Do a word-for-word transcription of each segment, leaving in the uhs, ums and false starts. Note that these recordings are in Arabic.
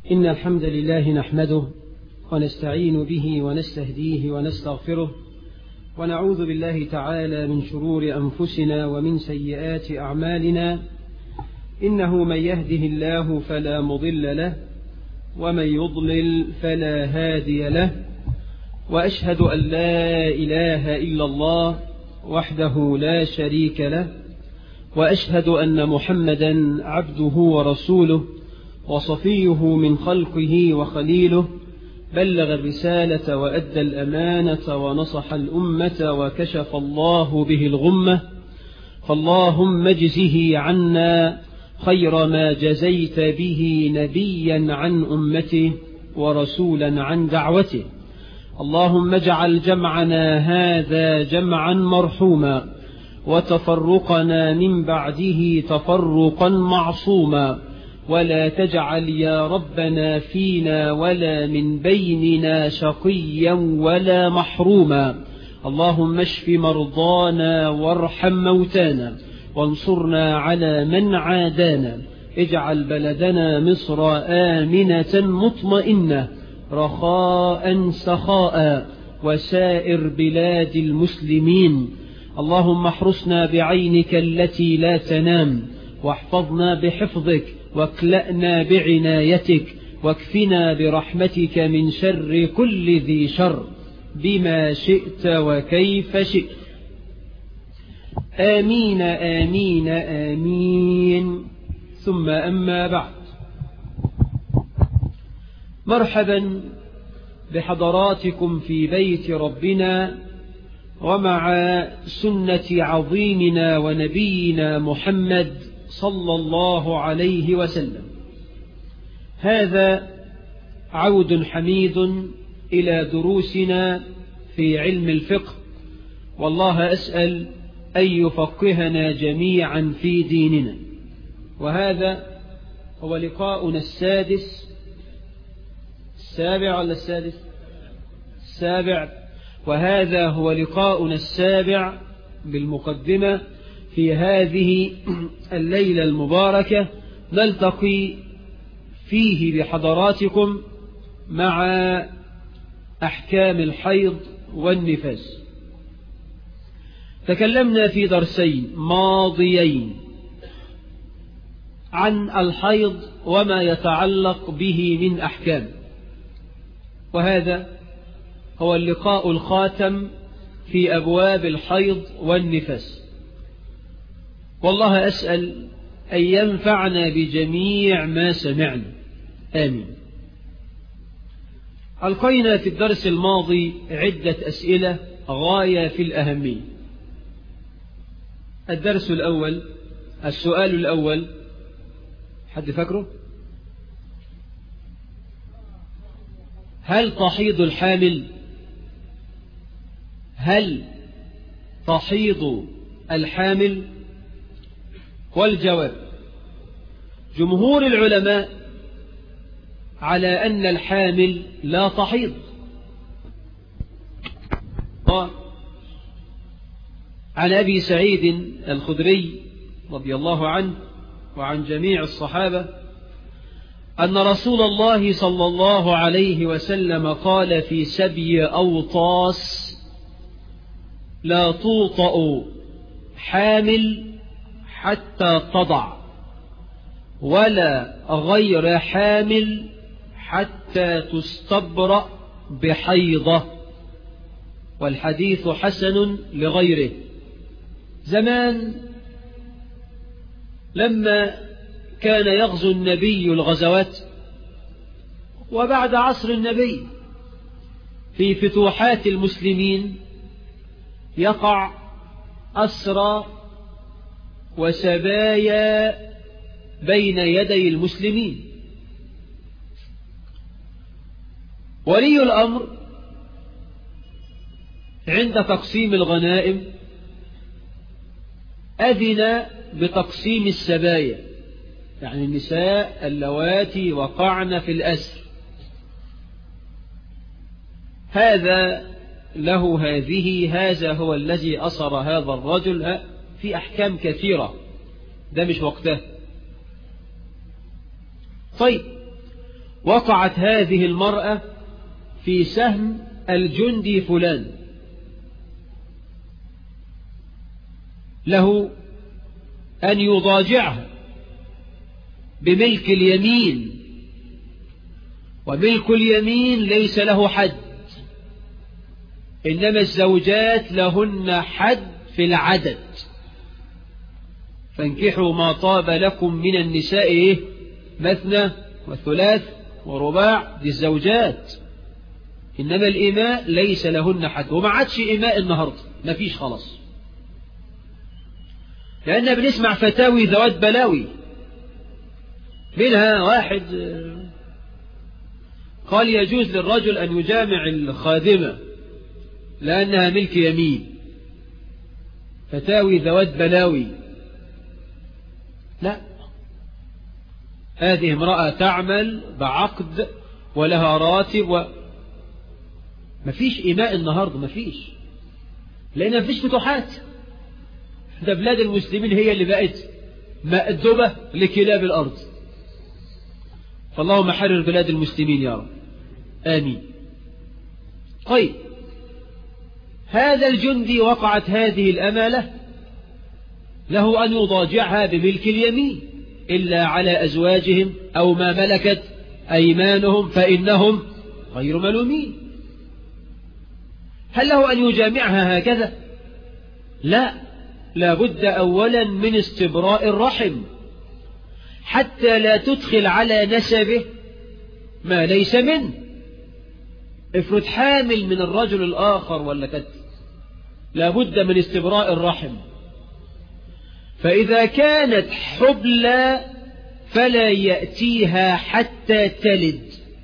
إن الحمد لله نحمده ونستعين به ونستهديه ونستغفره ونعوذ بالله تعالى من شرور أنفسنا ومن سيئات أعمالنا. إنه من يهده الله فلا مضل له ومن يضلل فلا هادي له، وأشهد أن لا إله إلا الله وحده لا شريك له، وأشهد أن محمدا عبده ورسوله وصفيه من خلقه وخليله، بلغ الرسالة وأدى الأمانة ونصح الأمة وكشف الله به الغمة، فاللهم اجزه عنا خير ما جزيت به نبيا عن أمته ورسولا عن دعوته. اللهم اجعل جمعنا هذا جمعا مرحوما وتفرقنا من بعده تفرقا معصوما، ولا تجعل يا ربنا فينا ولا من بيننا شقيا ولا محروما. اللهم اشف مرضانا وارحم موتانا وانصرنا على من عادانا. اجعل بلدنا مصر آمنة مطمئنة رخاء سخاء وسائر بلاد المسلمين. اللهم احرسنا بعينك التي لا تنام، واحفظنا بحفظك، واكلأنا بعنايتك، واكفنا برحمتك من شر كل ذي شر بما شئت وكيف شئت. آمين آمين آمين. ثم أما بعد، مرحبا بحضراتكم في بيت ربنا ومع سنة عظيمنا ونبينا محمد صلى الله عليه وسلم. هذا عود حميد إلى دروسنا في علم الفقه، والله أسأل أن يفقهنا جميعا في ديننا. وهذا هو لقاؤنا السادس السابع ولا السادس السابع وهذا هو لقاؤنا السابع بالمقدمة في هذه الليلة المباركة، نلتقي فيه بحضراتكم مع أحكام الحيض والنفاس. تكلمنا في درسين ماضيين عن الحيض وما يتعلق به من أحكام، وهذا هو اللقاء الخاتم في أبواب الحيض والنفاس. والله أسأل أن ينفعنا بجميع ما سمعنا، آمين. ألقينا في الدرس الماضي عدة أسئلة غاية في الأهمية. الدرس الأول، السؤال الأول، حد فكره؟ هل تحيض الحامل؟ هل تحيض الحامل؟ والجواب: جمهور العلماء على أن الحامل لا تحيض. عن أبي سعيد الخدري رضي الله عنه وعن جميع الصحابة أن رسول الله صلى الله عليه وسلم قال في سبي أوطاس: لا توطأ حامل حتى تضع، ولا غير حامل حتى تستبرأ بحيضة. والحديث حسن لغيره. زمان لما كان يغزو النبي الغزوات، وبعد عصر النبي في فتوحات المسلمين، يقع أسرى وسبايا بين يدي المسلمين. ولي الأمر عند تقسيم الغنائم أذن بتقسيم السبايا، يعني النساء اللواتي وقعن في الأسر. هذا له هذه هذا هو الذي أسر هذا الرجل في أحكام كثيرة، ده مش وقته. طيب، وقعت هذه المرأة في سهم الجندي فلان، له أن يضاجعها بملك اليمين، وملك اليمين ليس له حد، إنما الزوجات لهن حد في العدد. فانكحوا ما طاب لكم من النساء إيه؟ مثنى وثلاث ورباع، دي الزوجات. إنما الإماء ليس لهن حد، وما عادش إماء النهاردة، ما فيش خلاص، لأننا بنسمع فتاوي ذوات بلاوي. منها واحد قال يجوز للرجل أن يجامع الخادمة لأنها ملك يمين. فتاوي ذوات بلاوي. لا، هذه امرأة تعمل بعقد ولها راتب و... مفيش إماء النهاردة، مفيش، لأن مفيش فتوحات. ده بلاد المسلمين هي اللي بقت مأدبة لكلاب الأرض. فاللهم حرر بلاد المسلمين يا رب، آمين. طيب، هذا الجندي وقعت هذه الأمالة، له أن يضاجعها بملك اليمين إلا على أزواجهم أو ما ملكت أيمانهم فإنهم غير ملومين. هل له أن يجامعها هكذا؟ لا، لابد أولا من استبراء الرحم حتى لا تدخل على نسبه ما ليس منه. افرض حامل من الرجل الآخر ولا كده، لابد من استبراء الرحم. فإذا كانت حبلى فلا يأتيها حتى تلد،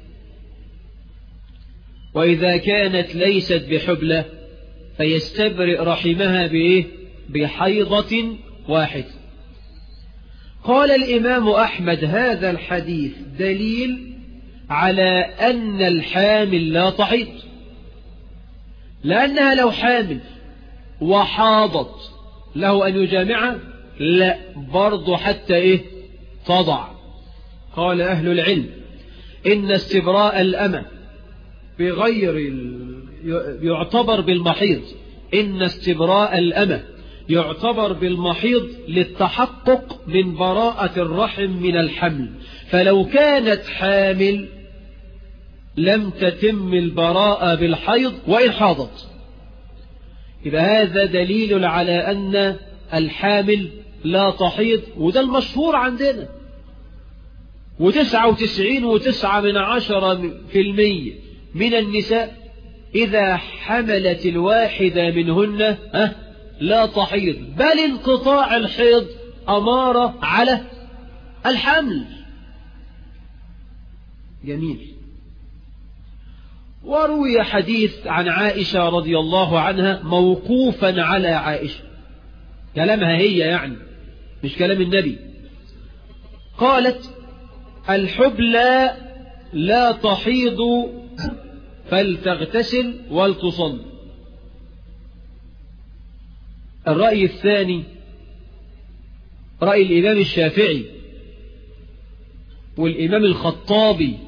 وإذا كانت ليست بحبلى فيستبرئ رحمها بإيه؟ بحيضة واحدة. قال الإمام أحمد هذا الحديث دليل على أن الحامل لا تحيض، لأنها لو حامل وحاضت له أن يجامعها؟ لا، برضو حتى إيه؟ تضع. قال أهل العلم إن استبراء الأمة بغير ال... يعتبر بالمحيض، إن استبراء الأمة يعتبر بالمحيض للتحقق من براءة الرحم من الحمل. فلو كانت حامل لم تتم البراءة بالحيض وإن حاضت. إذا هذا دليل على أن الحامل لا تحيض، وده المشهور عندنا، وتسعة وتسعين وتسعة من عشرة في المية من النساء إذا حملت الواحدة منهن أه لا تحيض، بل انقطاع الحيض أمارة على الحمل. جميل. وروي حديث عن عائشة رضي الله عنها موقوفا على عائشة، كلامها هي يعني، مش كلام النبي. قالت: الحبلى لا تحيض فلتغتسل ولتصل. الرأي الثاني رأي الإمام الشافعي والإمام الخطابي،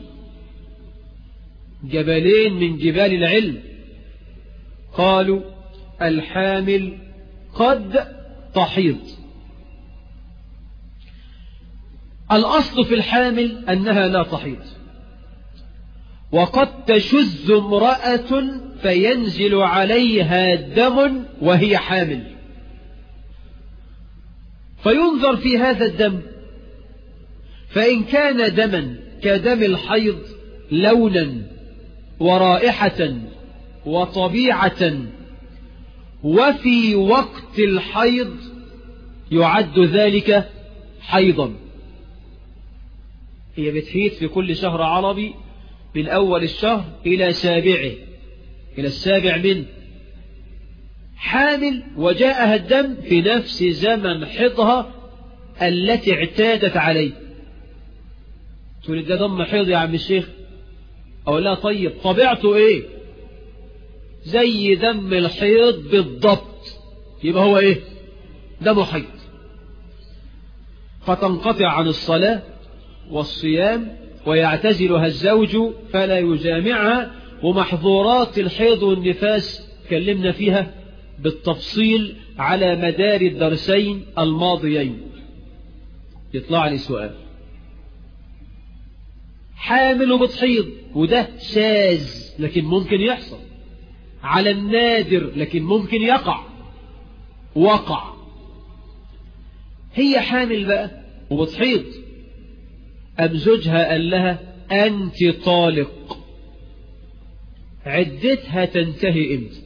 جبلين من جبال العلم، قالوا الحامل قد تحيض. الأصل في الحامل أنها لا تحيض، وقد تشذ امرأة فينزل عليها دم وهي حامل، فينظر في هذا الدم، فإن كان دما كدم الحيض لونا ورائحة وطبيعة وفي وقت الحيض يعد ذلك حيضا. هي بتحيض في كل شهر عربي من أول الشهر إلى سابعه، إلى السابع منه، حامل وجاءها الدم في نفس زمن حيضها التي اعتادت عليه. تقول ده دم حيض يا عم الشيخ؟ أو لا، طيب طبيعته إيه؟ زي دم الحيض بالضبط، يبقى هو إيه؟ دم حيض. فتنقطع عن الصلاة والصيام ويعتزلها الزوج فلا يجامعها. ومحظورات الحيض والنفاس كلمنا فيها بالتفصيل على مدار الدرسين الماضيين. يطلع لي سؤال: حامل وبتحيض، وده شاذ لكن ممكن يحصل، على النادر لكن ممكن يقع، وقع. هي حامل بقى وبتحيض، أم زوجها قال لها أنت طالق، عدتها تنتهي امتى؟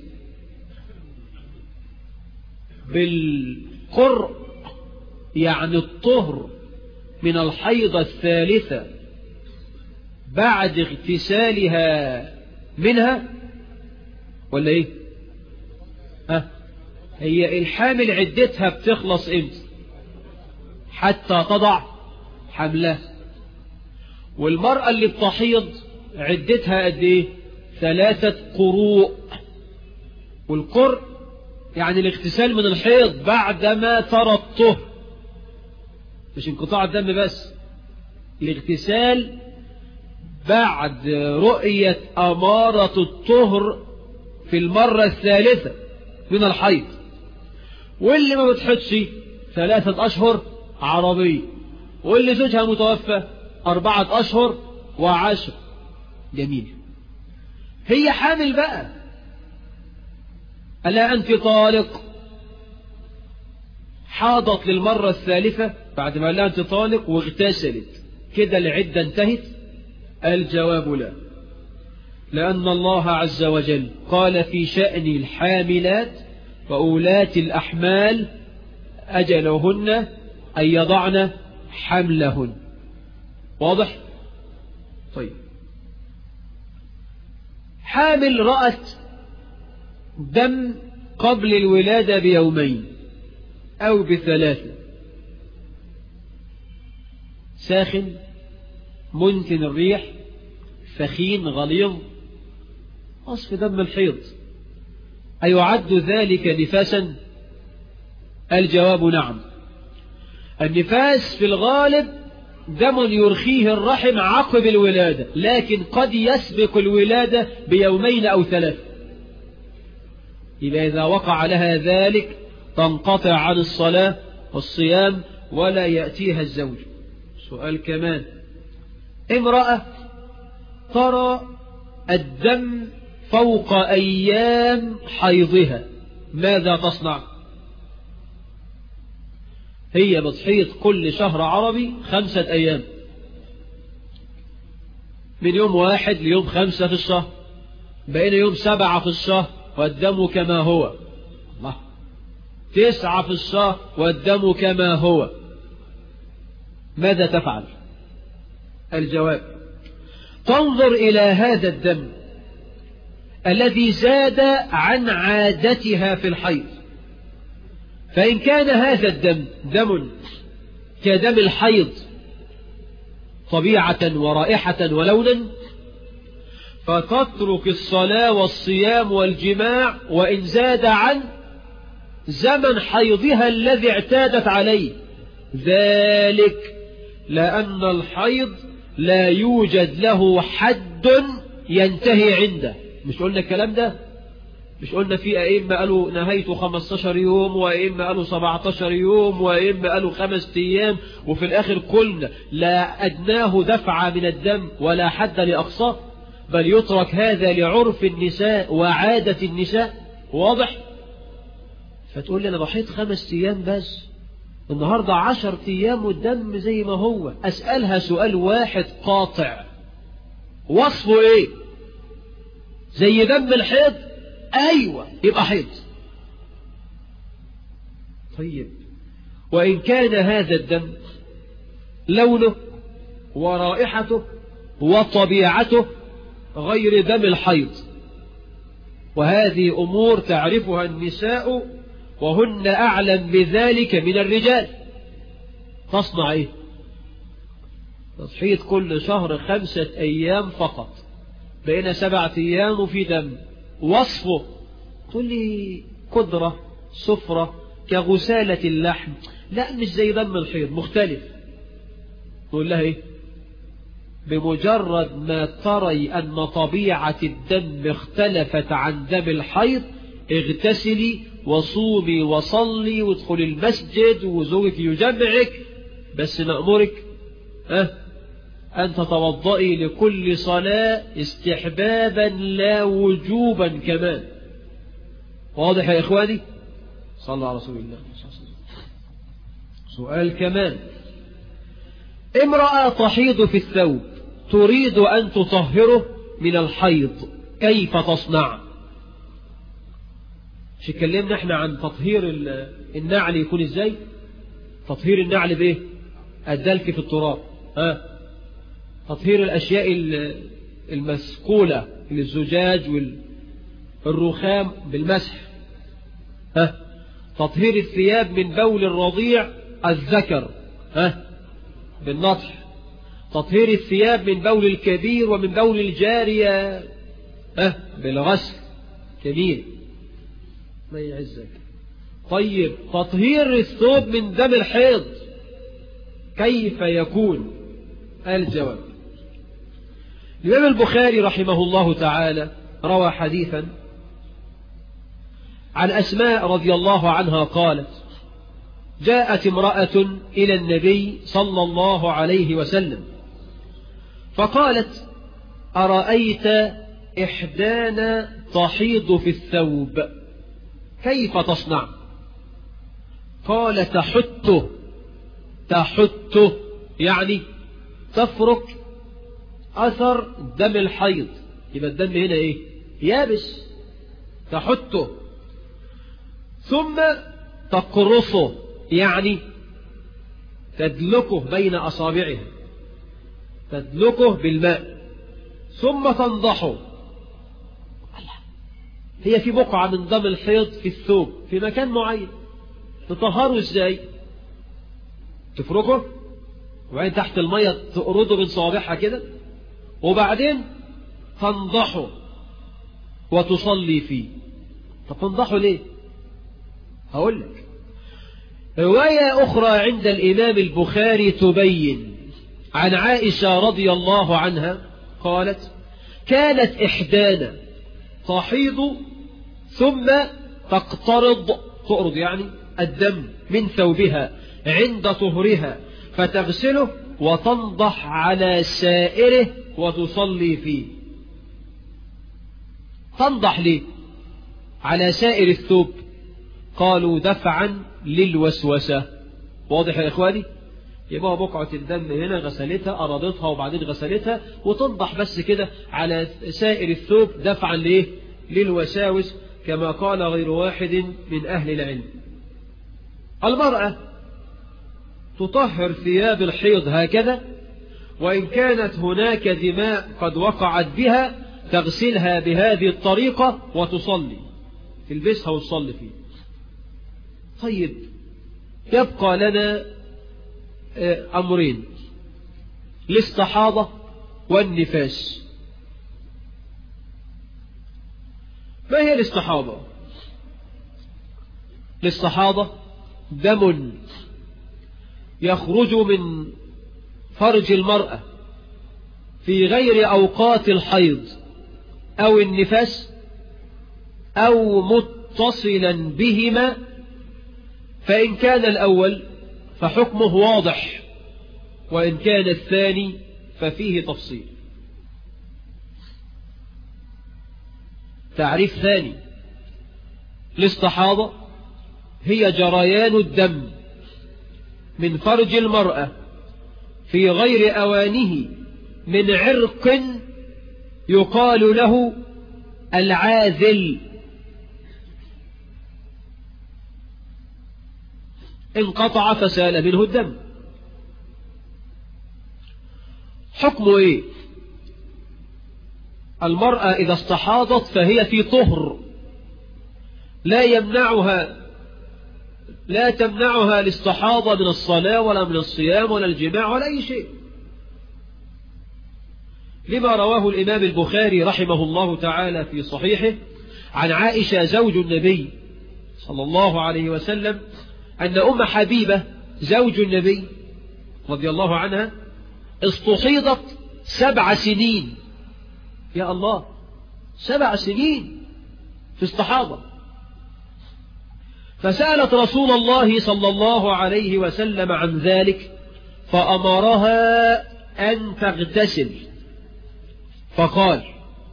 بالقرء، يعني الطهر من الحيضة الثالثة بعد اغتسالها منها، ولا ايه؟ ها، هي الحامل عدتها بتخلص امتى؟ حتى تضع حملها. والمرأة اللي بتحيض عدتها قد ايه؟ ثلاثة قروء. والقرء يعني الاغتسال من الحيض بعدما ترى الطهر، مش انقطاع الدم بس، الاغتسال بعد رؤية أمارة الطهر في المرة الثالثة من الحيض. واللي ما بتحدش ثلاثة أشهر عربية، واللي زوجها متوفى أربعة أشهر وعشر. جميل. هي حامل بقى، ألا أنت طالق، حاضت للمرة الثالثة بعد ما لا أنت طالق واغتسلت، كده العدة انتهت؟ الجواب لا، لأن الله عز وجل قال في شأن الحاملات وأولات الأحمال أجلهن أن يضعن حملهن. واضح؟ طيب، حامل رأت دم قبل الولادة بيومين أو بثلاثة، ساخن منتن الريح ثخين غليظ، وصف دم الحيض، أيعد ذلك نفاسا؟ الجواب نعم. النفاس في الغالب دم يرخيه الرحم عقب الولادة، لكن قد يسبق الولادة بيومين أو ثلاثة. إذا إذا وقع لها ذلك تنقطع عن الصلاة والصيام ولا يأتيها الزوج. سؤال كمان: امرأة ترى الدم فوق أيام حيضها، ماذا تصنع؟ هي بتحيض كل شهر عربي خمسة أيام، من يوم واحد ليوم خمسة في الشهر، بقينا يوم سبعة في الشهر والدم كما هو، الله، تسعة في الشهر والدم كما هو، ماذا تفعل؟ الجواب: تنظر إلى هذا الدم الذي زاد عن عادتها في الحيض، فإن كان هذا الدم دم كدم الحيض طبيعة ورائحة ولونا، فتترك الصلاة والصيام والجماع وإن زاد عن زمن حيضها الذي اعتادت عليه، ذلك لأن الحيض لا يوجد له حد ينتهي عنده. مش قلنا الكلام ده؟ مش قلنا في أئمة قالوا نهايته خمستاشر يوم، وأئمة قالوا سبعتاشر يوم، وأئمة قالوا خمس أيام، وفي الآخر قلنا لا أدناه دفع من الدم ولا حد لأقصاه، بل يترك هذا لعرف النساء وعادة النساء. واضح؟ فتقول لي أنا بحيط خمس أيام بس، النهاردة عشر أيام والدم زي ما هو. أسألها سؤال واحد قاطع: وصفه إيه؟ زي دم الحيض؟ أيوة، يبقى حيض. طيب، وإن كان هذا الدم لونه ورائحته وطبيعته غير دم الحيض، وهذه أمور تعرفها النساء وهن أعلم بذلك من الرجال، تصنع إيه؟ تصحيط كل شهر خمسة أيام فقط، بين سبعة أيام وفي دم. وصفه تقول لي قدرة صفرة كغسالة اللحم، لا مش زي دم الحيض، مختلف. تقول لها إيه؟ بمجرد ما تري أن طبيعة الدم اختلفت عن دم الحيض اغتسلي وصومي وصلي وادخل المسجد وزوجك يجمعك، بس نأمرك أه أن تتوضئي لكل صلاة استحبابا لا وجوبا كمان. واضح يا إخواني؟ صلى الله على رسول الله. سؤال كمان: امرأة تحيض في الثوب تريد أن تطهره من الحيض، كيف تصنع؟ مش اتكلمنا احنا عن تطهير النعل يكون ازاي؟ تطهير النعل بايه؟ الدلك في التراب، ها؟ تطهير الأشياء المسكولة للزجاج والرخام بالمسح، ها؟ تطهير الثياب من بول الرضيع الذكر، ها؟ بالنطح. تطهير الثياب من بول الكبير ومن بول الجارية، ها؟ بالغسل. جميل، ما يعزك. طيب تطهير الثوب من دم الحيض كيف يكون؟ الجواب: الإمام البخاري رحمه الله تعالى روى حديثا عن أسماء رضي الله عنها قالت: جاءت امرأة إلى النبي صلى الله عليه وسلم فقالت: أرأيت إحدانا تحيض في الثوب كيف تصنع؟ قال: تحته تحته يعني تفرك أثر دم الحيض، يبقى الدم هنا إيه؟ يابس، تحته. ثم تقرصه يعني تدلكه بين أصابعها، تدلكه بالماء، ثم تنضحه. هي في بقعة من دم الحيض في الثوب في مكان معين، تطهره ازاي؟ تفركه وبعدين تحت المية تقرضه من صوابعها كده، وبعدين تنضحه وتصلي فيه. طب تنضحه ليه؟ هقول لك. رواية أخرى عند الإمام البخاري تبين عن عائشة رضي الله عنها قالت: كانت إحدانا تحيض ثم تقترض، تقرض يعني الدم من ثوبها عند طهرها فتغسله وتنضح على سائره وتصلي فيه. تنضح ليه على سائر الثوب؟ قالوا: دفعا للوسوسة. واضح يا إخواني؟ يبقى بقعة الدم هنا غسلتها، أرادتها وبعدين غسلتها، وتنضح بس كده على سائر الثوب دفعا ليه؟ للوساوس، كما قال غير واحد من أهل العلم. المرأة تطهر ثياب الحيض هكذا، وإن كانت هناك دماء قد وقعت بها تغسلها بهذه الطريقة وتصلي، تلبسها وتصلي فيه. طيب يبقى لنا أمرين: الاستحاضة والنفاس. ما هي الاستحاضة؟ الاستحاضة دم يخرج من فرج المرأة في غير أوقات الحيض أو النفاس أو متصلا بهما، فإن كان الأول فحكمه واضح، وإن كان الثاني ففيه تفصيل. تعريف ثاني: الاستحاضة هي جريان الدم من فرج المرأة في غير أوانه من عرق يقال له العاذل، انقطع فسال منه الدم. حكمه ايه؟ المرأة إذا استحاضت فهي في طهر، لا يمنعها لا تمنعها الاستحاضة من الصلاة ولا من الصيام ولا الجماع ولا أي شيء، لما رواه الإمام البخاري رحمه الله تعالى في صحيحه عن عائشة زوج النبي صلى الله عليه وسلم أن أم حبيبة زوج النبي رضي الله عنها استحيضت سبع سنين. يا الله، سبع سنين في الصحابة. فسألت رسول الله صلى الله عليه وسلم عن ذلك فأمرها أن تغتسل، فقال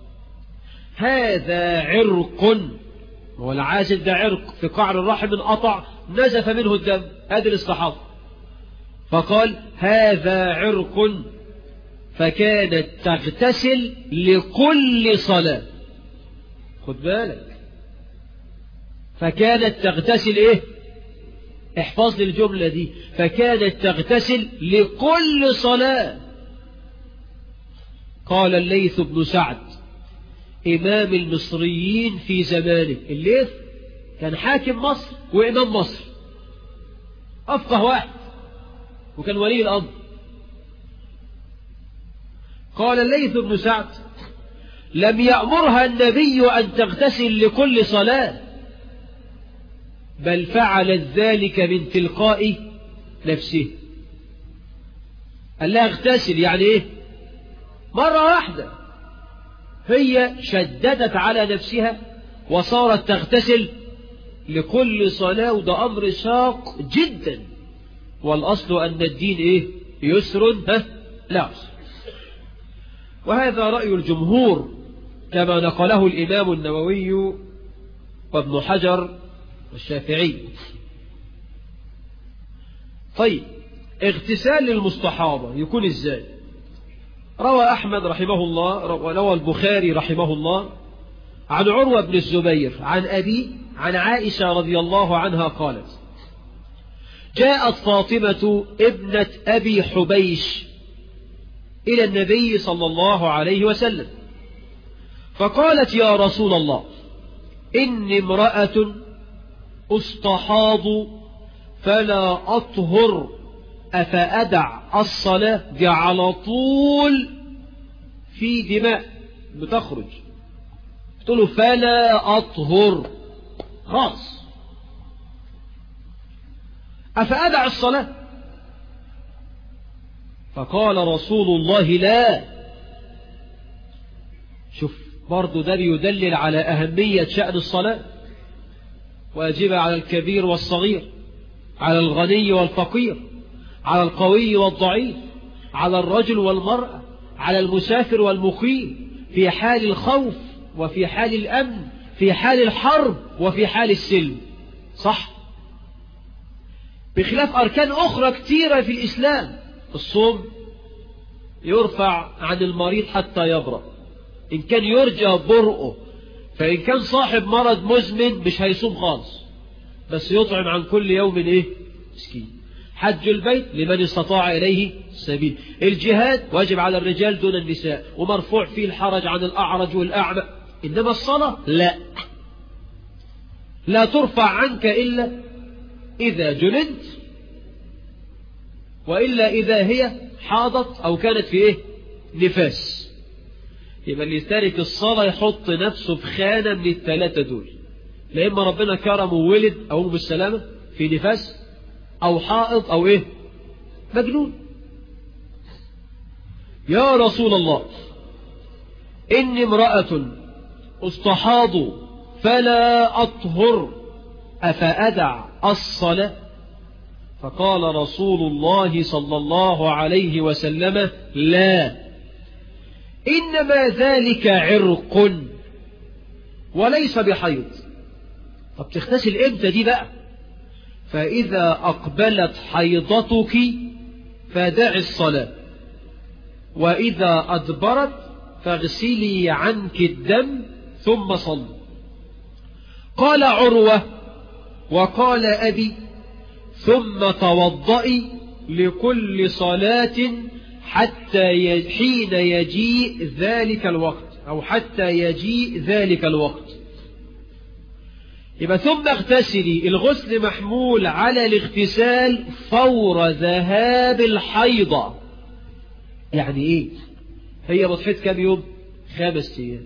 هذا عرق، والعازل ده عرق في قعر الرحم انقطع نزف منه الدم، هذه الصحابة. فقال هذا عرق، فكانت تغتسل لكل صلاة. خد بالك، فكانت تغتسل ايه؟ احفظ لي الجملة دي، فكانت تغتسل لكل صلاة. قال الليث بن سعد إمام المصريين في زمانه، الليث كان حاكم مصر وإمام مصر، أفقه واحد وكان ولي الأمر. قال الليث بن سعد لم يأمرها النبي أن تغتسل لكل صلاة، بل فعلت ذلك من تلقاء نفسه. قال لها اغتسل يعني ايه؟ مرة واحدة. هي شددت على نفسها وصارت تغتسل لكل صلاة، وده أمر شاق جدا، والأصل أن الدين إيه؟ يسر ها لا عسر. وهذا رأي الجمهور كما نقله الإمام النووي وابن حجر والشافعي. طيب، اغتسال المستحاضة يكون ازاي؟ روى أحمد رحمه الله وروى البخاري رحمه الله عن عروة بن الزبير عن أبي عن عائشة رضي الله عنها قالت جاءت فاطمة ابنة أبي حبيش إلى النبي صلى الله عليه وسلم فقالت يا رسول الله إني امرأة أستحاض فلا أطهر أفأدع الصلاة؟ دي على طول في دماء بتخرج، تقول فلا أطهر خلاص، أفأدع الصلاة؟ فقال رسول الله لا. شوف برضو ده بيدلل على أهمية شأن الصلاة، واجب على الكبير والصغير، على الغني والفقير، على القوي والضعيف، على الرجل والمرأة، على المسافر والمقيم، في حال الخوف وفي حال الأمن، في حال الحرب وفي حال السلم، صح؟ بخلاف أركان أخرى كثيرة في الإسلام. الصوم يرفع عن المريض حتى يبرأ إن كان يرجى برؤه، فإن كان صاحب مرض مزمن مش هيصوم خالص، بس يطعم عن كل يوم إيه؟ مسكين. حج البيت لمن استطاع إليه سبيل. الجهاد واجب على الرجال دون النساء، ومرفوع فيه الحرج عن الأعرج والأعمى. إنما الصلاة لا، لا ترفع عنك إلا إذا جننت، وإلا إذا هي حاضت أو كانت في إيه؟ نفاس. يبقى اللي يترك الصلاة يحط نفسه في خانة من الثلاثة دول، لا إما ربنا كرمه وولد أو بالسلامة في نفاس، أو حائض، أو إيه؟ مجنون. يا رسول الله إني امرأة أستحاض فلا أطهر أفأدع الصلاة؟ فقال رسول الله صلى الله عليه وسلم لا، إنما ذلك عرق وليس بحيض. طب تغتسل إمتى دي بقى؟ فإذا أقبلت حيضتك فدع الصلاة، وإذا أدبرت فاغسلي عنك الدم ثم صل. قال عروة وقال أبي ثم توضئي لكل صلاة حتى حين يجيء ذلك الوقت، أو حتى يجيء ذلك الوقت. يبقى ثم اغتسلي، الغسل محمول على الاغتسال فور ذهاب الحيضة. يعني ايه؟ هي بصحت كام يوم؟ خمس ايام،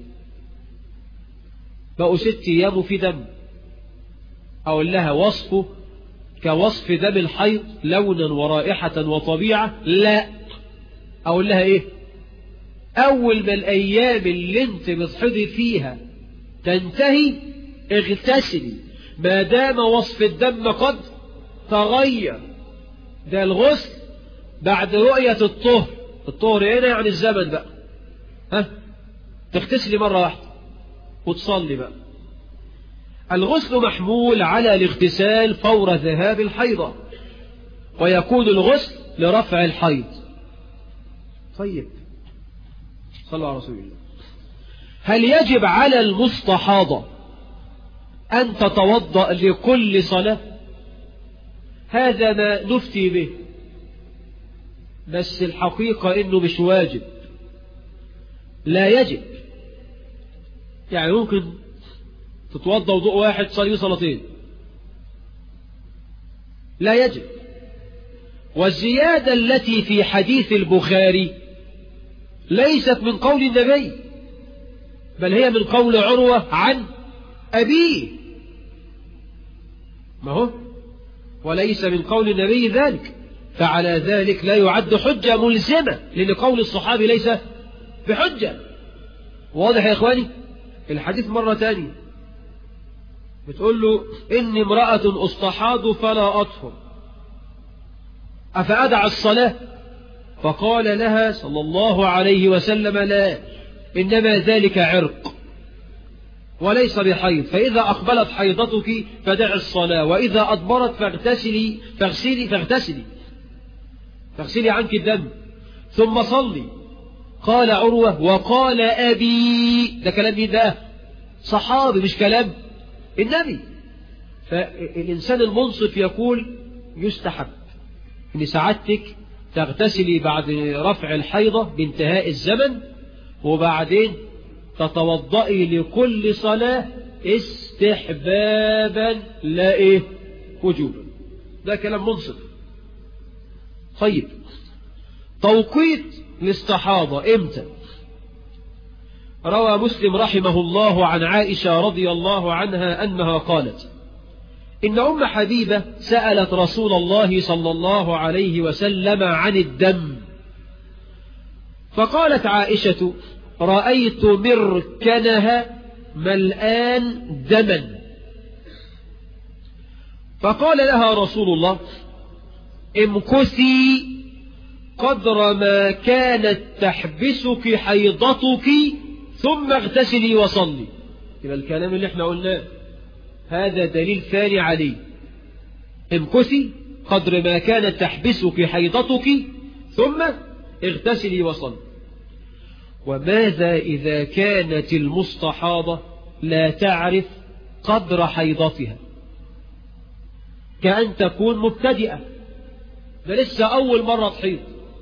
بقوا ست ايام وفي دم. اقول لها وصفه كوصف دم الحيض لونا ورائحة وطبيعة؟ لا. اقول لها ايه؟ أول ما الأيام اللي انت بتحضي فيها تنتهي اغتسلي، ما دام وصف الدم قد تغير. ده الغسل بعد رؤية الطهر. الطهر هنا يعني الزمن بقى، ها تغتسلي مرة واحدة وتصلي بقى. الغسل محمول على الاغتسال فور ذهاب الحيضة، ويكون الغسل لرفع الحيض. طيب صلوا على رسول الله. هل يجب على المستحاضة أن تتوضأ لكل صلاة؟ هذا ما نفتي به، بس الحقيقة إنه مش واجب، لا يجب. يعني ممكن تتوضأ وضوء واحد تصلي صلاتين، لا يجب. والزيادة التي في حديث البخاري ليست من قول النبي، بل هي من قول عروة عن أبيه، ما هو وليس من قول النبي ذلك، فعلى ذلك لا يعد حجة ملزمة، لأن قول الصحابي ليس بحجة. واضح يا إخواني؟ الحديث مرة تانية بتقول له إني امرأة أستحاض فلا أطهر أفأدع الصلاة؟ فقال لها صلى الله عليه وسلم لا، إنما ذلك عرق وليس بحيض، فإذا أقبلت حيضتك فدع الصلاة، وإذا أدبرت فاغتسلي فاغسلي فاغتسلي فاغسلي عنك الدم ثم صلي. قال عروة وقال أبي، ده كلام مين ده؟ صحابي مش كلام النبي. فالإنسان المنصف يقول يستحب إن سعادتك تغتسلي بعد رفع الحيضة بانتهاء الزمن، وبعدين تتوضئي لكل صلاة استحبابا لا إيه وجوبا. ده كلام منصف. طيب توقيت الاستحاضة امتى؟ روى مسلم رحمه الله عن عائشة رضي الله عنها أنها قالت إن أم حبيبة سألت رسول الله صلى الله عليه وسلم عن الدم، فقالت عائشة رأيت مركنها ملآن دما، فقال لها رسول الله امكثي قدر ما كانت تحبسك حيضتك ثم اغتسلي وصلي. يبقى الكلام اللي احنا قلناه هذا دليل ثاني عليه، امكثي قدر ما كانت تحبسك حيضتك ثم اغتسلي وصلي. وماذا إذا كانت المستحاضة لا تعرف قدر حيضتها، كأن تكون مبتدئة، ده لسه أول مرة تحيض،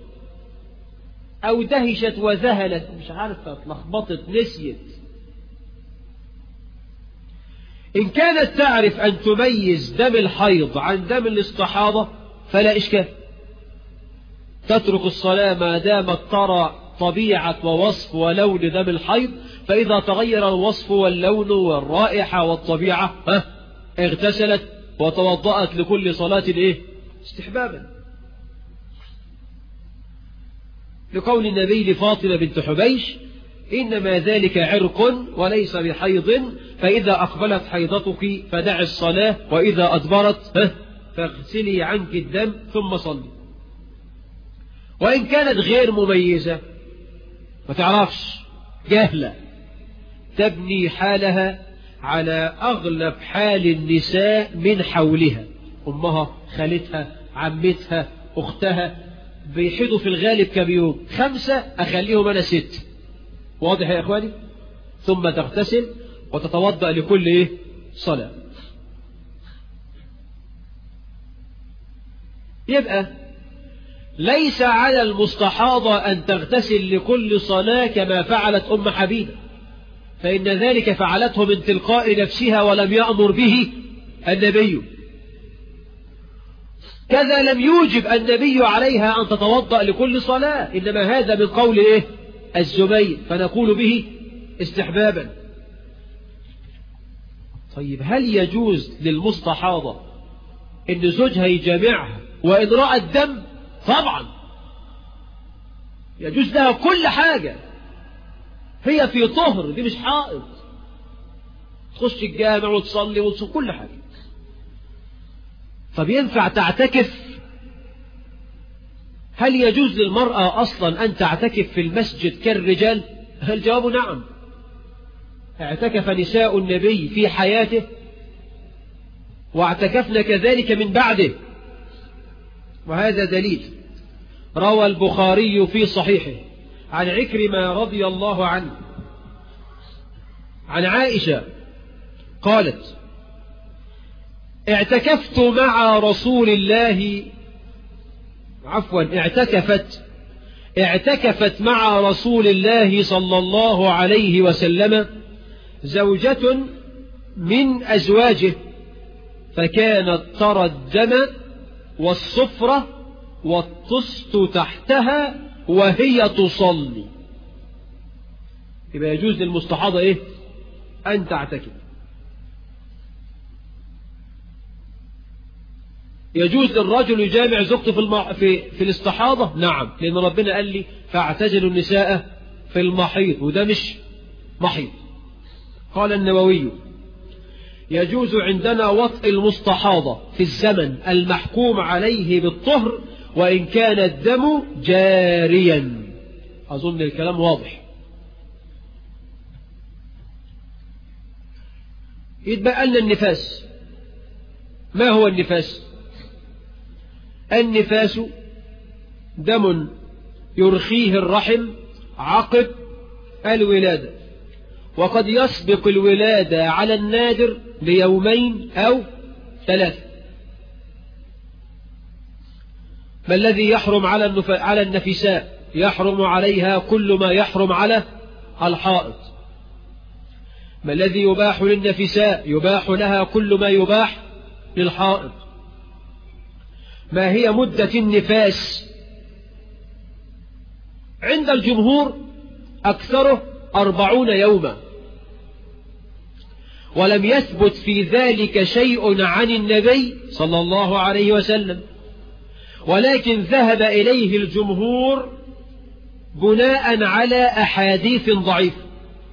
أو دهشت وذهلت مش عارفة اتلخبطت نسيت. إن كانت تعرف أن تميز دم الحيض عن دم الاستحاضة فلا إشكال، تترك الصلاة ما دامت ترى طبيعة ووصف ولون دم الحيض، فإذا تغير الوصف واللون والرائحة والطبيعة ها اغتسلت وتوضأت لكل صلاة إيه استحبابا، لقول النبي لفاطمة بنت حبيش إنما ذلك عرق وليس بحيض، فإذا أقبلت حيضتك فدع الصلاة، وإذا أدبرت فاغسلي عنك الدم ثم صلي. وإن كانت غير مميزة ما تعرفش جهلة، تبني حالها على أغلب حال النساء من حولها، أمها خالتها عمتها أختها بيحيضوا في الغالب كم يوم؟ خمسة، أخليهم أنا ست. واضح يا إخواني؟ ثم تغتسل وتتوضأ لكل إيه صلاة. يبقى ليس على المستحاضة أن تغتسل لكل صلاة كما فعلت أم حبيبة، فإن ذلك فعلته من تلقاء نفسها ولم يأمر به النبي. كذا لم يوجب النبي عليها أن تتوضأ لكل صلاة، إنما هذا من قول إيه الزبير، فنقول به استحبابا. طيب هل يجوز للمستحاضة إن زوجها يجامعها وإن رأى الدم؟ طبعا يجوز لها كل حاجة، هي في طهر، دي مش حائض، تخش الجامع وتصلي وتصوم كل حاجة. طب ينفع تعتكف؟ هل يجوز للمرأة أصلا أن تعتكف في المسجد كالرجال؟ الجواب نعم. اعتكف نساء النبي في حياته واعتكفن كذلك من بعده، وهذا دليل. روى البخاري في صحيحه عن عكرمة رضي الله عنه عن عائشة قالت: اعتكفت مع رسول الله عفوا اعتكفت اعتكفت مع رسول الله صلى الله عليه وسلم زوجة من أزواجه، فكانت ترى الدم والصفرة والطست تحتها وهي تصلي. يبقى يجوز للمستحاضة إيه؟ أن تعتكف. يجوز للرجل يجامع زوجته في, المع... في في الاستحاضة؟ نعم، لأن ربنا قال لي فاعتزلوا النساء في المحيض، وده مش محيض. قال النووي: يجوز عندنا وطء المستحاضة في الزمن المحكوم عليه بالطهر وإن كان الدم جاريا. أظن الكلام واضح. يتبقى لنا النفاس. ما هو النفاس؟ النفاس دم يرخيه الرحم عقب الولادة، وقد يسبق الولادة على النادر بيومين أو ثلاثة. ما الذي يحرم على النف... على النفساء؟ يحرم عليها كل ما يحرم على الحائض. ما الذي يباح للنفساء؟ يباح لها كل ما يباح للحائض. ما هي مدة النفاس؟ عند الجمهور أكثره أربعون يوما، ولم يثبت في ذلك شيء عن النبي صلى الله عليه وسلم، ولكن ذهب إليه الجمهور بناء على أحاديث ضعيفة.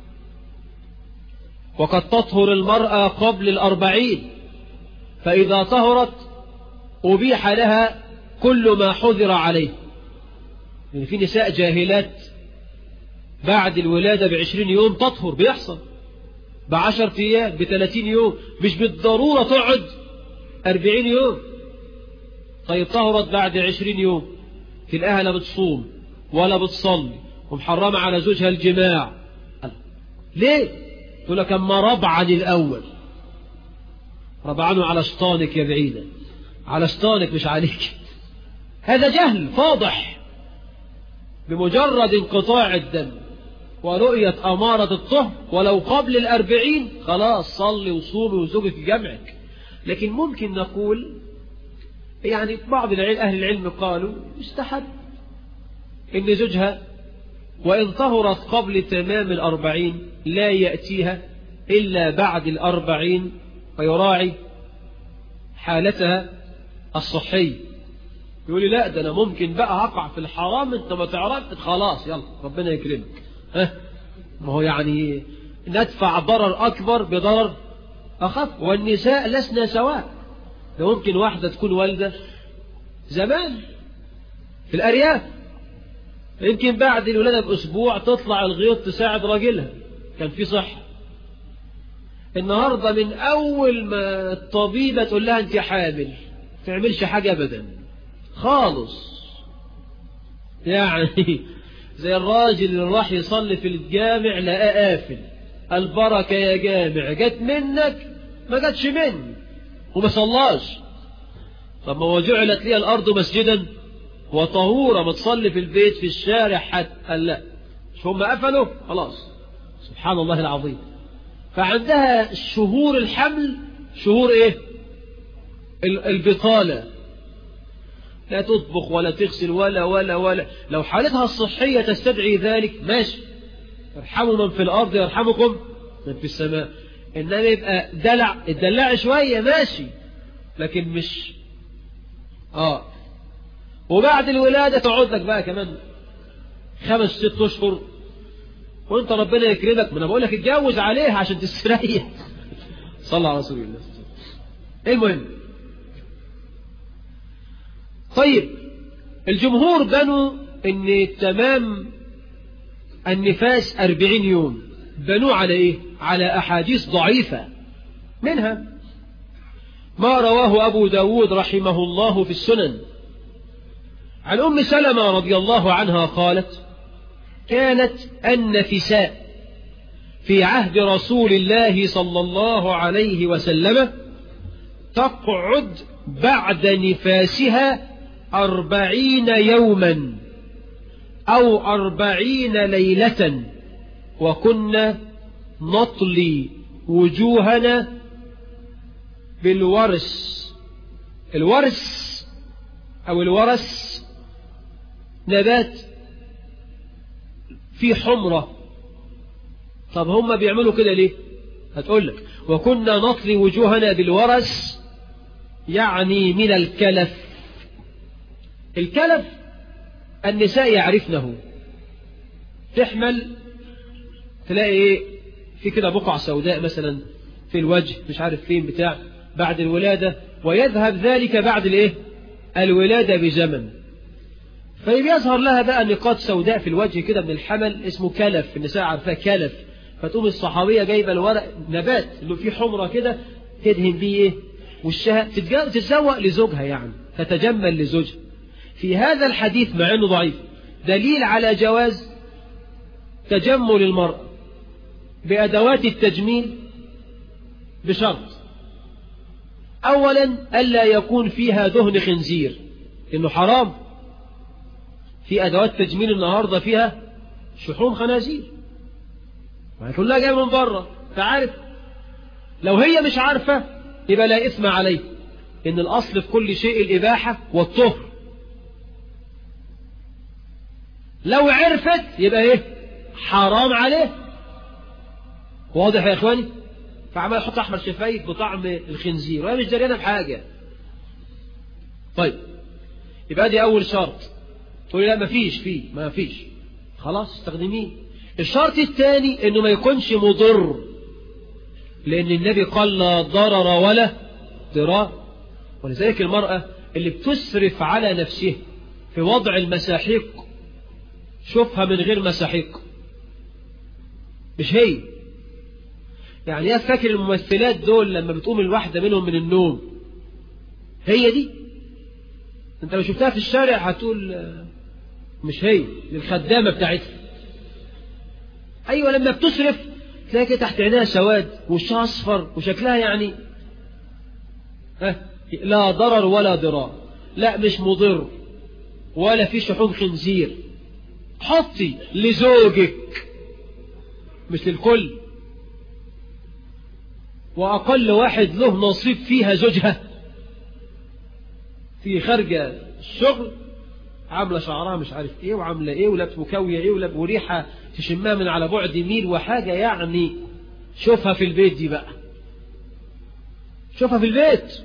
وقد تطهر المرأة قبل الأربعين، فإذا طهرت أبيح لها كل ما حذر عليه. يعني في نساء جاهلات بعد الولادة بعشرين يوم تطهر، بيحصل بعشر أيام بثلاثين يوم، مش بالضرورة تقعد أربعين يوم. طيب طهرت بعد عشرين يوم، تلاقيها لا بتصوم ولا بتصلي ومحرمة على زوجها الجماع. ليه؟ تقول لك أما ربعن الأول. ربعنوا على شطانك يا بعيدة، على شطانك مش عليك. هذا جهل فاضح. بمجرد انقطاع الدم ورؤية أمارة الطهر ولو قبل الأربعين خلاص صلي وصومي وزوجك جمعك. لكن ممكن نقول يعني بعض أهل العلم قالوا يستحب إن زوجها وإن طهرت قبل تمام الأربعين لا يأتيها إلا بعد الأربعين، ويراعي حالتها الصحية. يقول لي لا، ده أنا ممكن بقى أقع في الحرام أنت ما تعرف، خلاص يلا ربنا يكرمك. ها، ما هو يعني ندفع ضرر أكبر بضرر أخف. والنساء لسنا سواء. ده ممكن واحدة تكون والدة زمان في الأرياف، يمكن بعد الولادة بأسبوع تطلع الغيط تساعد راجلها، كان في صحة. النهاردة من أول ما الطبيبة تقول لها أنت حامل تعملش حاجة أبدا خالص. يعني زي الراجل اللي راح يصلي في الجامع لقى قافل، البركة يا جامع، جت منك ما جتش مني وما صلاش. طب ما هو جعلت لي الأرض مسجدا وطهورة، ما تصلي في البيت في الشارع حتى. قال لا، مش هم قفلوا خلاص. سبحان الله العظيم. فعندها شهور الحمل شهور ايه؟ البطالة، لا تطبخ ولا تغسل ولا ولا ولا. لو حالتها الصحية تستدعي ذلك ماشي، ارحموا من في الأرض يرحمكم من في السماء. إنما يبقى دلع الدلع شوية ماشي، لكن مش آه وبعد الولادة تقعد لك بقى كمان خمس ست أشهر وانت ربنا يكرمك، ما انا بقول لك اتجوز عليها عشان تستريح. صلى على رسول الله. المهم، طيب الجمهور بنوا ان تمام النفاس أربعين يوم، بنوا على ايه؟ على احاديث ضعيفة، منها ما رواه ابو داود رحمه الله في السنن عن ام سلمة رضي الله عنها قالت: كانت النفساء في عهد رسول الله صلى الله عليه وسلم تقعد بعد نفاسها أربعين يوما أو أربعين ليلة، وكنا نطلي وجوهنا بالورس. الورس أو الورس نبات فيه حمرة. طب هم بيعملوا كده ليه؟ هتقول لك وكنا نطلي وجوهنا بالورس، يعني من الكلف. الكلف النساء يعرفنه، تحمل تلاقي ايه في كده بقع سوداء مثلا في الوجه، مش عارف فين بتاع، بعد الولادة، ويذهب ذلك بعد الايه الولادة بزمن، فيظهر لها بقى نقاط سوداء في الوجه كده من الحمل، اسمه كلف، النساء عارفاه كلف. فتقوم الصحابية جايبة الورق، نبات اللي فيه حمرة كده، تدهن بيه ايه وشها، تتزوق لزوجها يعني، تتجمل لزوجها. في هذا الحديث مع انه ضعيف دليل على جواز تجمل المرأة بأدوات التجميل، بشرط أولا ألا يكون فيها دهن خنزير، إنه حرام. في أدوات تجميل النهاردة فيها شحوم خنازير، ما كلها جاية من بره، تعرف. لو هي مش عارفة يبقى لا إثم عليه، إن الأصل في كل شيء الإباحة والطهر. لو عرفت يبقى إيه حرام عليه. واضح يا إخواني؟ فعمال يحط أحمر شفايف بطعم الخنزير وهي مش دريانة بحاجة. طيب يبقى دي أول شرط. تقول لا مفيش فيه، ما فيش، خلاص استخدميه. الشرط الثاني إنه ما يكونش مضر، لأن النبي قال لا ضرر ولا ضرار. ولذلك المرأة اللي بتسرف على نفسها في وضع المساحيق، شوفها من غير مساحيق، مش هي يعني. يا فاكر الممثلات دول لما بتقوم الواحدة منهم من النوم، هي دي. انت لو شفتها في الشارع هتقول مش هي، الخدامة بتاعتها. ايوه لما بتسرف تلاقي كده تحت عينها سواد وشها اصفر وشكلها يعني ها، لا ضرر ولا ضرار. لا مش مضر ولا في شحوم خنزير. حطي لزوجك مش للكل. وأقل واحد له نصيب فيها زوجها. في خارجة الشغل عاملة شعرها مش عارف ايه وعاملة ايه ولابس مكوية ايه ولابس وريحة تشمها من على بعد ميل وحاجة يعني. شوفها في البيت دي بقى، شوفها في البيت.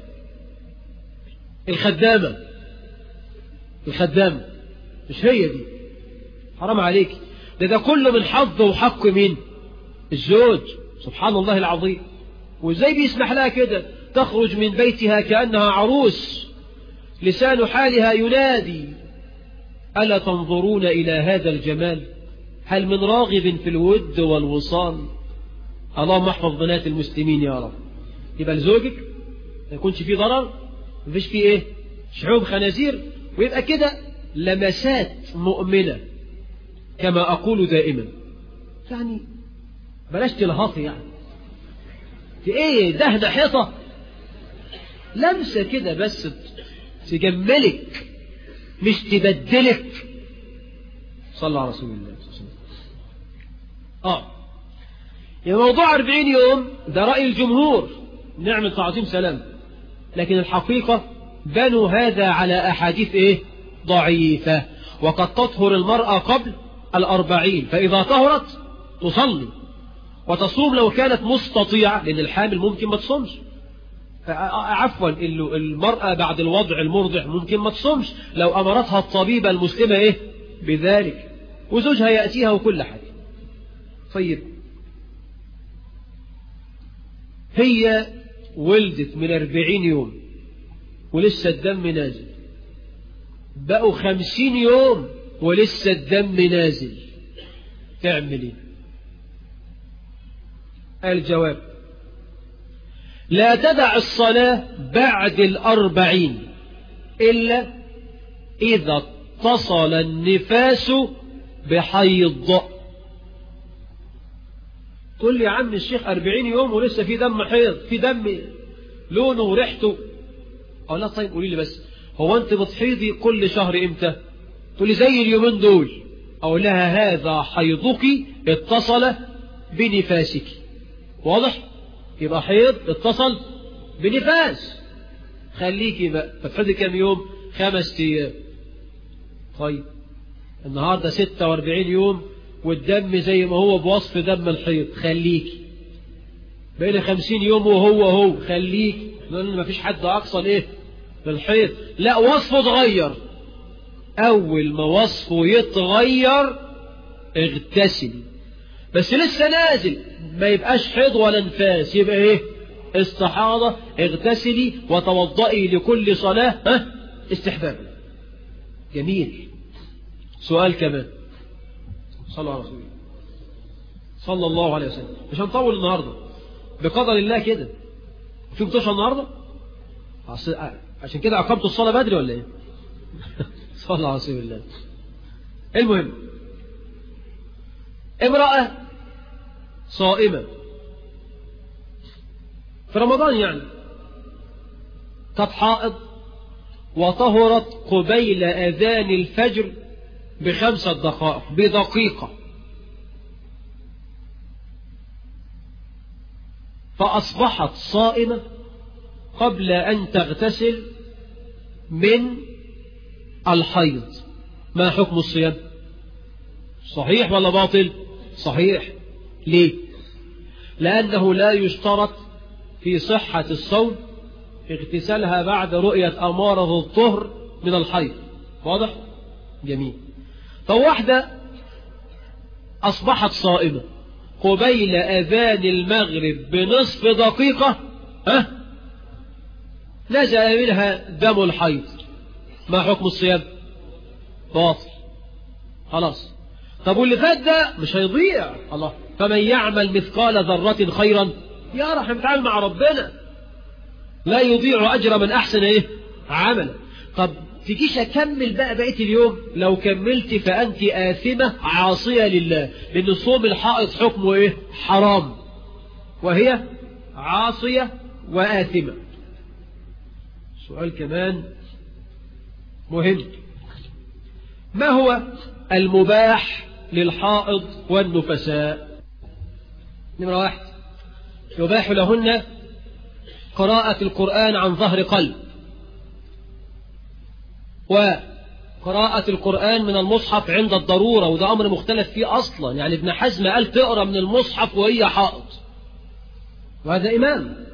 الخدامة الخدامة مش هي دي، حرام عليك. ده ده كله من حظ وحق مين؟ الزوج. سبحان الله العظيم. وازاي بيسمح لها كده تخرج من بيتها كأنها عروس، لسان حالها ينادي ألا تنظرون إلى هذا الجمال؟ هل من راغب في الود والوصال؟ اللهم احفظ بنات المسلمين يا رب. يبقى لزوجك ما يكونش فيه ضرر، ما فيش فيه ايه شعوب خنازير، ويبقى كده لمسات مؤمنة كما أقول دائما. يعني بلاش تلهطي يعني في ايه دهنة حيطة، لمسة كده بس تجملك مش تبدلك. صلى على رسول الله. اه يا موضوع أربعين يوم ده رأي الجمهور، نعمل تعظيم سلام، لكن الحقيقة بنوا هذا على أحاديث ايه ضعيفة. وقد تطهر المرأة قبل الأربعين، فإذا طهرت تصلي وتصوم لو كانت مستطيعة، لأن الحامل ممكن ما تصومش. عفوا المرأة بعد الوضع المرضع ممكن ما تصومش لو أمرتها الطبيبة المسلمة إيه بذلك، وزوجها يأتيها وكل حاجة. طيب هي ولدت من أربعين يوم ولسه الدم نازل، بقوا خمسين يوم ولسه الدم نازل، تعمل ايه؟ الجواب: لا تدع الصلاة بعد الأربعين إلا إذا اتصل النفاس بحيض. تقول لي يا عم الشيخ أربعين يوم ولسه في دم حيض، في دم لونه وريحته. أقول لا طيب قولي لي بس، هو أنت بتحيضي كل شهر إمتى؟ تقول لي زي اليومين دول. أقول لها هذا حيضك اتصل بنفاسك. واضح؟ يبقى حيض اتصل بنفاس. خليكي بقى بتحيضي كام يوم؟ خمس أيام. طيب النهارده ستة وأربعين يوم والدم زي ما هو بوصف دم الحيض، خليكي. بقينا خمسين يوم وهو هو، خليكي، لأن ما فيش حد أقصى إيه بالحيض. لا، وصفه اتغير. أول ما وصفه يتغير اغتسلي، بس لسه نازل، ما يبقاش حيض ولا نفاس، يبقى إيه؟ استحاضة. اغتسلي وتوضئي لكل صلاة ها استحبابا. جميل. سؤال كمان. صلى الله عليه وسلم صلى الله عليه وسلم. مش هنطول النهارده بقدر الله كده. في بتوشة النهارده عشان كده عقبت الصلاة بدري ولا ايه؟ صلى الله عليه وسلم. المهم، امرأة صائمة في رمضان يعني، كانت حائض وطهرت قبيل أذان الفجر بخمسة دقائق، بدقيقة، فأصبحت صائمة قبل أن تغتسل من الحيض. ما حكم الصيام؟ صحيح ولا باطل؟ صحيح. ليه؟ لأنه لا يشترط في صحة الصوم اغتسالها بعد رؤية أمارة الطهر من الحيض. واضح؟ جميل. فواحدة أصبحت صائمة قبيل أذان المغرب بنصف دقيقة، ها نزل منها دم الحيض، ما حكم الصيام؟ باطل. خلاص. طب واللي فات ده مش هيضيع. الله. فمن يعمل مثقال ذرة خيرا يرى. احنا بنتعامل مع ربنا، لا يضيع أجر من أحسن إيه عملا. طب تجيش أكمل بقى بقية اليوم؟ لو كملت فأنت آثمة عاصية لله، لأن صوم الحائض حكمه إيه؟ حرام، وهي عاصية وآثمة. سؤال كمان مهم: ما هو المباح للحائض والنفساء؟ نمرة واحد: يباح لهن قراءة القرآن عن ظهر قلب، وقراءة القرآن من المصحف عند الضرورة، وده أمر مختلف فيه أصلا. يعني ابن حزم قال تقرأ من المصحف وهي حائض، وهذا إمام.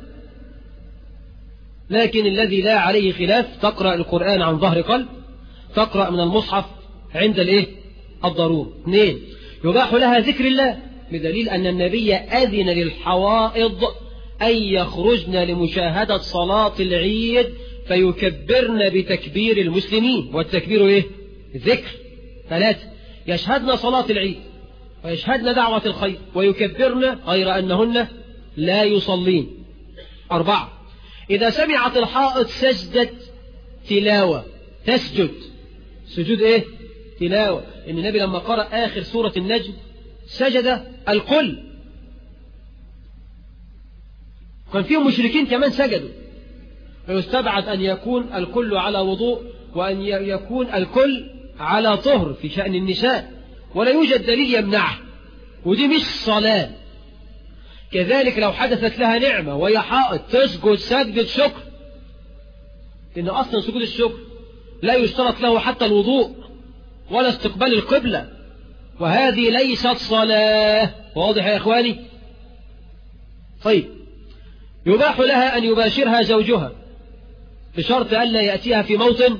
لكن الذي لا عليه خلاف تقرأ القرآن عن ظهر قلب، تقرأ من المصحف عند الايه الضرورة. اثنين: يباح لها ذكر الله، بدليل أن النبي أذن للحوائض أن يخرجن لمشاهدة صلاة العيد فيكبرن بتكبير المسلمين، والتكبير ايه؟ ذكر. ثلاثة: يشهدن صلاة العيد ويشهدن دعوة الخير ويكبرن غير أنهن لا يصلين. أربعة: إذا سمعت الحائض سجدة تلاوة تسجد سجود ايه؟ تلاوة. إن النبي لما قرأ آخر سورة النجم سجد الكل، كان فيهم مشركين كمان سجدوا. فيستبعد أن يكون الكل على وضوء وأن يكون الكل على طهر في شأن النساء، ولا يوجد دليل يمنعه، ودي مش صلاة. كذلك لو حدثت لها نعمة وهي حائض تسجد سجدة شكر، لأن أصلا سجود الشكر لا يشترط له حتى الوضوء ولا استقبال القبلة، وهذه ليست صلاة. واضح يا إخواني؟ طيب، يباح لها أن يباشرها زوجها بشرط ألا يأتيها في موطن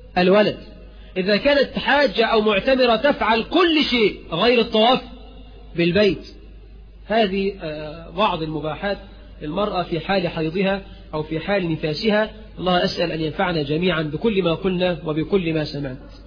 الولد. إذا كانت حاجة أو معتمرة تفعل كل شيء غير الطواف بالبيت. هذه بعض المباحات المرأة في حال حيضها أو في حال نفاسها. الله أسأل أن ينفعنا جميعا بكل ما قلنا وبكل ما سمعت.